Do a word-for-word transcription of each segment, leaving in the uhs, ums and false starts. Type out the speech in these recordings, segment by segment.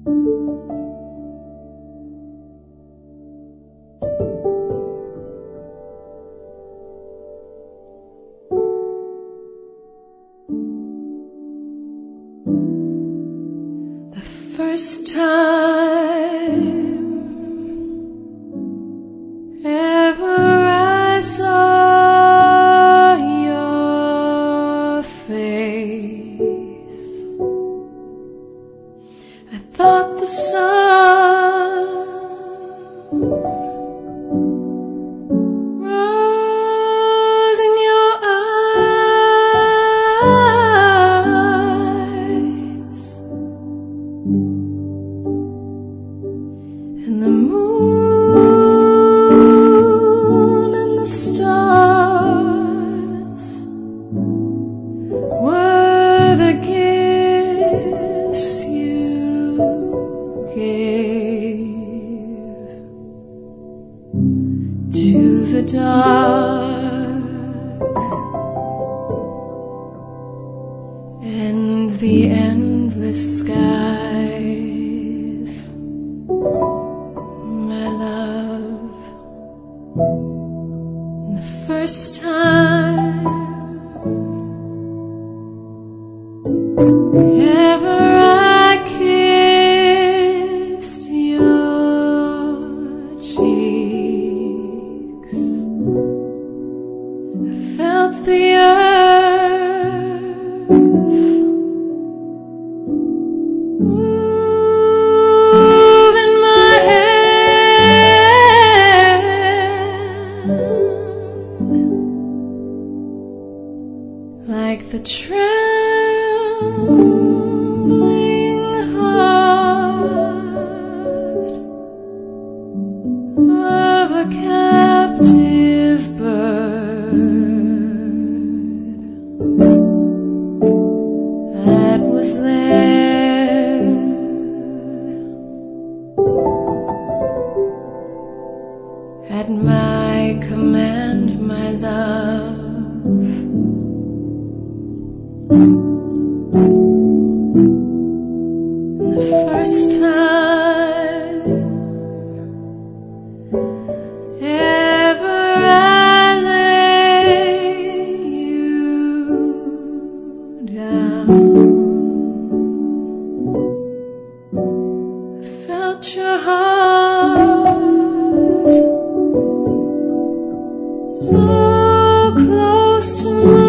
First time ever I saw your face, I thought the sun rose in your eyes, and the moon and the stars were the gifts you gave to the dark and the endless skies. My love, the first time ever I kissed your cheeks, I felt the earth move in my hand, like the trembling heart of a captive bird that was there at my command, my love. And the first time ever I lay you down, I felt your heart so close to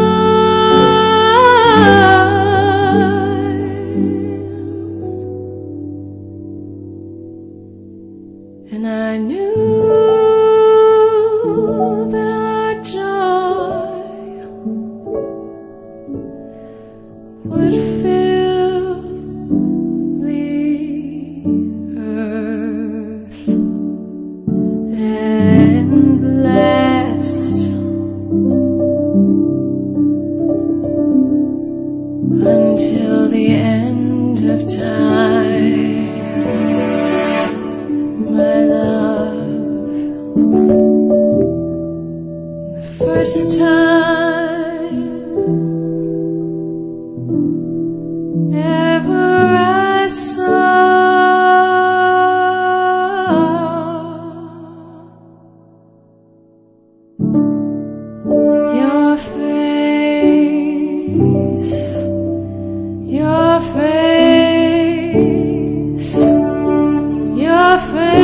mine, and I knew that our joy would fill the earth and last until the end of time. My love, the first time ever I saw your face, your face, your face.